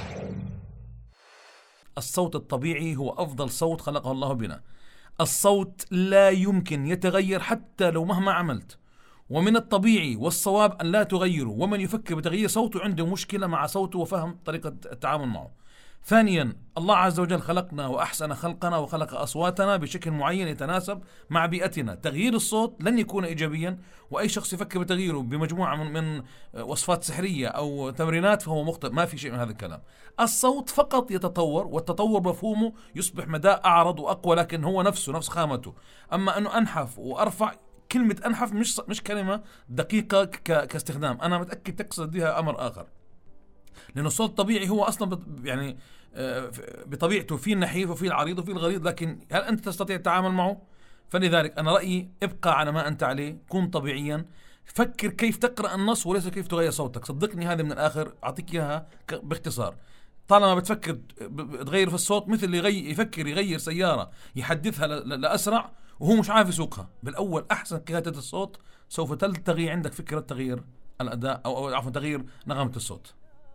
الصوت الطبيعي هو أفضل صوت خلقه الله بنا. الصوت لا يمكن يتغير حتى لو مهما عملت، ومن الطبيعي والصواب أن لا تغيره. ومن يفكر بتغيير صوته عنده مشكلة مع صوته وفهم طريقة التعامل معه. ثانيا، الله عز وجل خلقنا وأحسن خلقنا وخلق أصواتنا بشكل معين يتناسب مع بيئتنا. تغيير الصوت لن يكون إيجابيا، وأي شخص يفكر بتغييره بمجموعة من, من وصفات سحرية أو تمرينات فهو مخطئ. ما في شيء من هذا الكلام. الصوت فقط يتطور، والتطور مفهومه يصبح مداه أعرض وأقوى، لكن هو نفسه نفس خامته. أما أنه أنحف وأرفع، كلمة أنحف مش مش كلمة دقيقة ك- كاستخدام. أنا متأكد تقصد بها أمر آخر، لأنه الصوت الطبيعي هو أصلا بط- يعني آه، بطبيعته فيه النحيف وفيه العريض وفيه الغليظ، لكن هل أنت تستطيع التعامل معه؟ فلذلك أنا رأيي ابقى على ما أنت عليه، كن طبيعيا، فكر كيف تقرأ النص وليس كيف تغير صوتك. صدقني هذا من الآخر أعطيك إياها باختصار. طالما بتفكر تغير في الصوت مثل اللي يغير يفكر يغير سيارة يحدثها لأسرع وهو مش عارف يسوقها. بالأول أحسن قيادة الصوت سوف تلتغي عندك فكرة تغيير الأداء أو عفوا تغيير نغمة الصوت.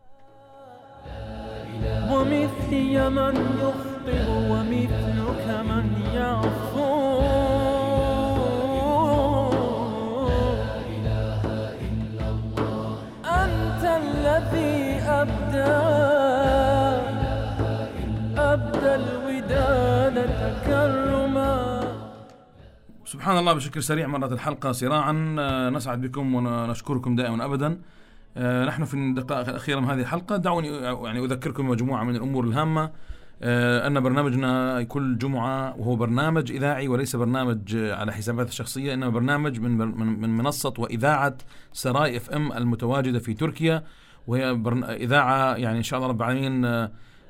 ومثلي من يخطئ ومثلك من يعفو، أنت الذي أبدى أبدى الوداد تكرما. سبحان الله. بشكل سريع مرت الحلقة سراعا. نسعد بكم ونشكركم دائما أبدا. نحن في الدقائق الأخيرة من هذه الحلقة دعوني يعني أذكركم بمجموعة من الأمور الهامة. أن برنامجنا كل جمعة وهو برنامج إذاعي وليس برنامج على حسابات الشخصية، إنما برنامج من من منصة وإذاعة سراي اف ام المتواجدة في تركيا، وهي إذاعة يعني إن شاء الله رب العالمين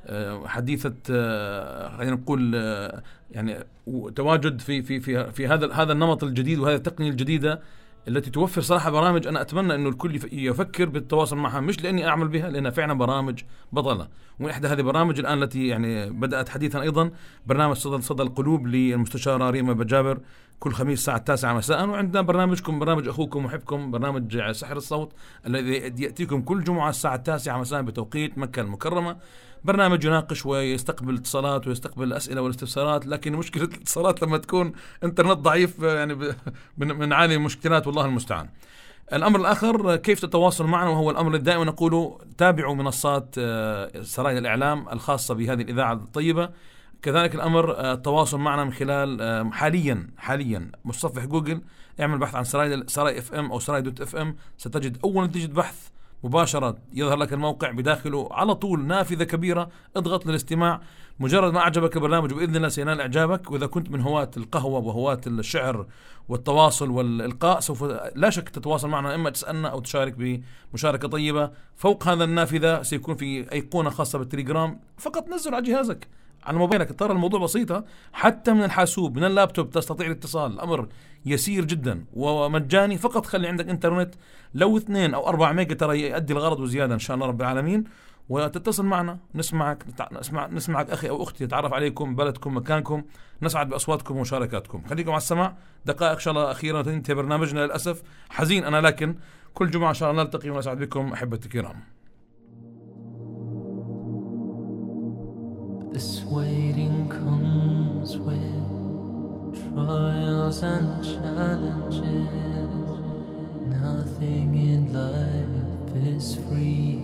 حديثة خلينا نقول يعني تواجد في في في في هذا هذا النمط الجديد وهذه التقنية الجديدة التي توفر صراحة برامج أنا أتمنى أنه الكل يفكر بالتواصل معها، مش لأني أعمل بها لأنها فعلا برامج بطلة. ومن إحدى هذه البرامج الآن التي يعني بدأت حديثا أيضا برنامج صدى صدى القلوب للمستشارة ريما بجابر كل خميس الساعة التاسعة مساء. وعندنا برنامجكم برنامج أخوكم وحبكم برنامج سحر الصوت الذي يأتيكم كل جمعة الساعة التاسعة مساء بتوقيت مكة المكرمة. برنامج يناقش ويستقبل اتصالات ويستقبل الأسئلة والاستفسارات، لكن مشكلة الاتصالات لما تكون انترنت ضعيف يعني من عالي المشكلات والله المستعان. الأمر الآخر كيف تتواصل معنا، وهو الأمر اللي دائما نقوله تابعوا منصات سرايا الإعلام الخاصة بهذه الإذاعة الطيبة. كذلك الأمر التواصل معنا من خلال حاليا حاليا متصفح جوجل، اعمل بحث عن سراي سراي اف ام أو سراي دوت اف ام، ستجد أول نتيجة بحث مباشرة يظهر لك الموقع بداخله على طول نافذة كبيرة، اضغط للاستماع. مجرد ما أعجبك البرنامج بإذن الله سينال إعجابك. وإذا كنت من هواة القهوة وهواة الشعر والتواصل والإلقاء سوف لا شك تتواصل معنا، إما تسألنا أو تشارك بمشاركة طيبة. فوق هذا النافذة سيكون في أيقونة خاصة بالتليجرام، فقط نزل على جهازك على موبايلك. ترى الموضوع بسيطة، حتى من الحاسوب من اللابتوب تستطيع الاتصال. الأمر يسير جدا ومجاني، فقط خلي عندك انترنت لو اثنين أو أربعة ميجا ترى يؤدي الغرض وزيادة إن شاء الله رب العالمين. وتتصل معنا نسمعك نسمع نسمعك أخي أو أختي، نتعرف عليكم بلدكم مكانكم، نسعد بأصواتكم ومشاركاتكم. خليكم على السمع. دقائق إن شاء الله أخيرا تنتهي برنامجنا للأسف، حزين أنا، لكن كل جمعة إن شاء الله نلتقي ونسعد بكم أحبتي الكرام. This waiting comes with trials and challenges. Nothing in life is free.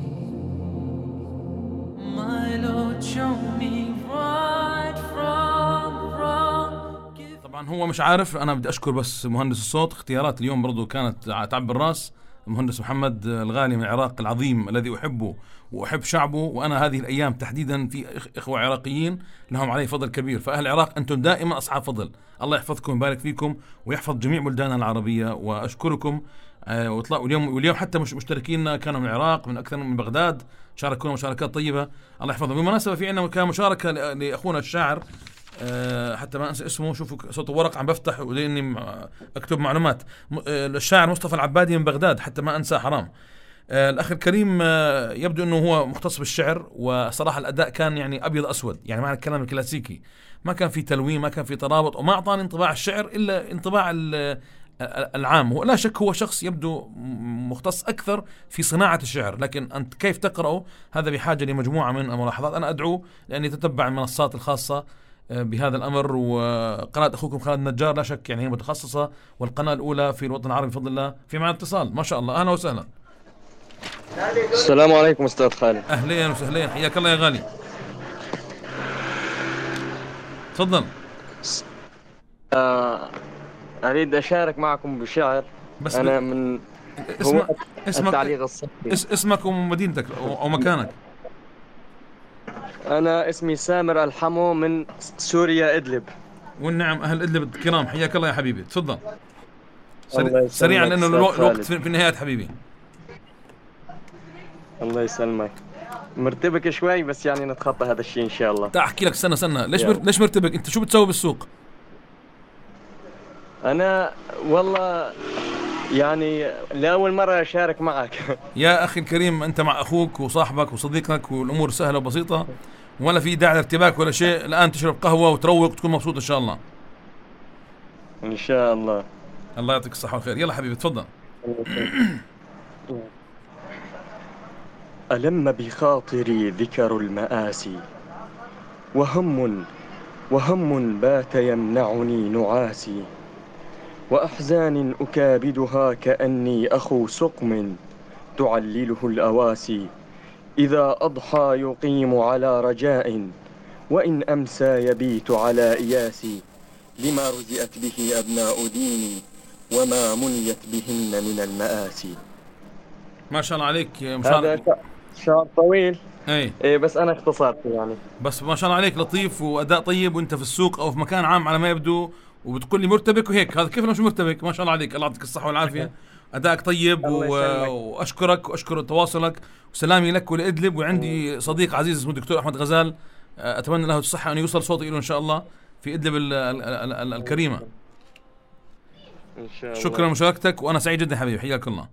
My Lord, show me right from wrong. طبعا هو مش عارف، أنا بدي أشكر بس مهندس الصوت. اختيارات اليوم برضو كانت تعب الراس. المهندس محمد الغالي من العراق العظيم الذي أحبه وأحب شعبه، وأنا هذه الأيام تحديدا في إخوة عراقيين لهم علي فضل كبير. فأهل العراق أنتم دائما أصحاب فضل. الله يحفظكم ويبارك فيكم ويحفظ جميع بلداننا العربية، وأشكركم. آه واليوم واليوم حتى مش مشتركين كانوا من العراق من أكثر من بغداد، شاركونا مشاركات طيبة الله يحفظهم. بالمناسبة في عندنا كان مشاركة لأخونا الشاعر أه حتى ما أنسى اسمه، شوفوا صوت ورق عم بفتح ولاني أكتب معلومات. أه الشاعر مصطفى العبادي من بغداد حتى ما أنسى حرام. أه الأخ الكريم أه يبدو أنه هو مختص بالشعر، وصراحة الأداء كان يعني أبيض أسود، يعني معنى الكلام الكلاسيكي، ما كان في تلوين ما كان في ترابط، وما أعطاني انطباع الشعر إلا انطباع العام. ولا شك هو شخص يبدو مختص أكثر في صناعة الشعر، لكن أنت كيف تقرأه هذا بحاجة لمجموعة من الملاحظات. أنا أدعو لأن يتتبع المنصات الخاصة بهذا الأمر، وقناة أخوكم خالد النجار لا شك يعني هي متخصصة، والقناة الأولى في الوطن العربي بفضل الله. في معنا اتصال ما شاء الله، أهلا وسهلا. السلام عليكم أستاذ خالد. أهلين وسهلين، حياك الله يا غالي. تفضل. آه أريد أشارك معكم بشعر. بس أنا ب... من اسمك هو اسمك التعليق الصحي. اس اسمك ومدينتك أو مكانك. أنا اسمي سامر الحمو من سوريا إدلب. والنعم أهل إدلب الكرام، حياك الله يا حبيبي. تفضل سريعا سريعا لأنه الوقت في النهاية حبيبي. الله يسلمك. مرتبك شوي بس يعني نتخطى هذا الشيء إن شاء الله. تعال أحكي لك سنة سنة ليش مر... ليش مرتبك؟ أنت شو بتسوي بالسوق؟ أنا والله يعني لأول مرة أشارك معك. يا أخي الكريم، أنت مع أخوك وصاحبك وصديقك والأمور سهلة وبسيطة، ولا في داعي لارتباك ولا شيء. الآن تشرب قهوة وتروق وتكون مبسوط إن شاء الله. إن شاء الله. الله يعطيك الصحة والخير. يلا حبيبي تفضل. ألم بخاطري ذكر المآسي، وهم وهم بات يمنعني نعاسي، وأحزان أكابدها كأني أخو سقم تعلله الأواسي. إذا أضحى يقيم على رجاء، وإن أمسى يبيت على إياسي. لما رزئت به أبناء ديني، وما منيت بهن من المآسي. ما شاء الله عليك. هذا شعر طويل. اي ايه بس انا اختصرت يعني. بس ما شاء الله عليك، لطيف واداء طيب، وانت في السوق او في مكان عام على ما يبدو، وبتقول لي مرتبك وهيك. هذا كيف مش مرتبك؟ ما شاء الله عليك، الله يعطيك الصحة والعافية. ادائك طيب و... واشكرك واشكر تواصلك، وسلامي لك ولإدلب. وعندي صديق عزيز اسمه الدكتور احمد غزال، اتمنى له الصحة ان يوصل صوتي له ان شاء الله في إدلب ال... ال... ال... ال... الكريمة ان شاء الله. شكرا لمشاركتك، وانا سعيد جدا حبيبي، حياك الله.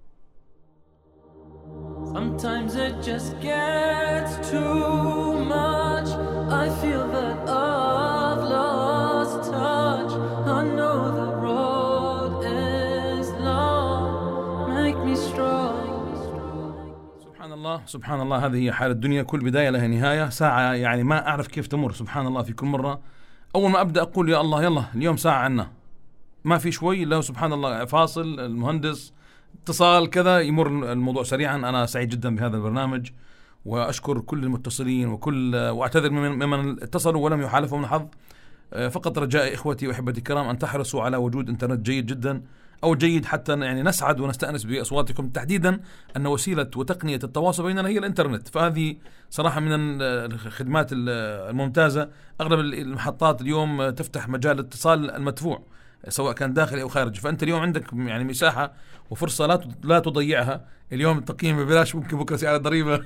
Sometimes it just gets too much. I feel that I've lost touch. I know the road is long. Make me strong. سبحان الله سبحان الله، هذه هي حال الدنيا، كل بداية لها نهاية. ساعة يعني ما أعرف كيف تمر، سبحان الله. في كل مرة أول ما أبدأ أقول يا الله يلا اليوم ساعة عنا، ما في شوي إلا سبحان الله فاصل المهندس اتصال كذا يمر الموضوع سريعا. أنا سعيد جدا بهذا البرنامج، وأشكر كل المتصلين وكل وأعتذر ممن اتصلوا ولم يحالفهم الحظ. فقط رجاء إخوتي وأحبتي الكرام أن تحرصوا على وجود إنترنت جيد جدا أو جيد، حتى يعني نسعد ونستأنس بأصواتكم، تحديدا أن وسيلة وتقنية التواصل بيننا هي الإنترنت. فهذه صراحة من الخدمات الممتازة. أغلب المحطات اليوم تفتح مجال الاتصال المدفوع سواء كان داخلي أو خارجي، فأنت اليوم عندك يعني مساحة وفرصة لا لا تضيعها. اليوم التقييم ببلاش، ممكن بكرة سعر ضريبة.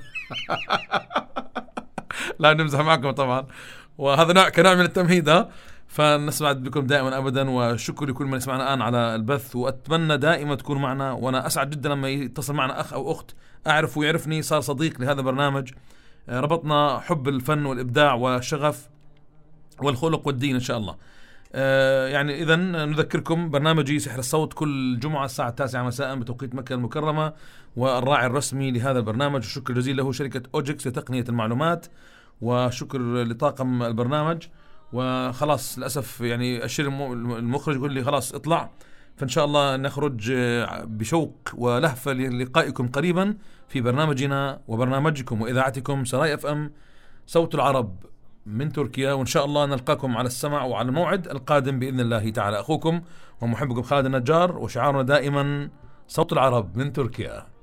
لا نمزح معكم طبعا، وهذا نوع كنوع من التمهيد. ها فنسعد بكم دائما أبدا، وشكر لكل من يسمعنا الآن على البث، وأتمنى دائما تكونوا معنا. وأنا أسعد جدا لما يتصل معنا أخ أو أخت أعرف ويعرفني، صار صديق لهذا البرنامج. ربطنا حب الفن والإبداع والشغف والخلق والدين إن شاء الله. آه يعني إذا نذكركم برنامجي سحر الصوت كل جمعة الساعة التاسعة مساء بتوقيت مكة المكرمة، والراعي الرسمي لهذا البرنامج الشكر الجزيل له شركة أوجكس لتقنية المعلومات، وشكر لطاقم البرنامج. وخلاص للأسف يعني الشير المخرج يقول لي خلاص اطلع، فإن شاء الله نخرج بشوق ولهفة للقائكم قريبا في برنامجنا وبرنامجكم وإذاعتكم سراي اف ام صوت العرب من تركيا. وإن شاء الله نلقاكم على السمع وعلى الموعد القادم بإذن الله تعالى. أخوكم ومحبكم خالد النجار، وشعارنا دائما صوت العرب من تركيا.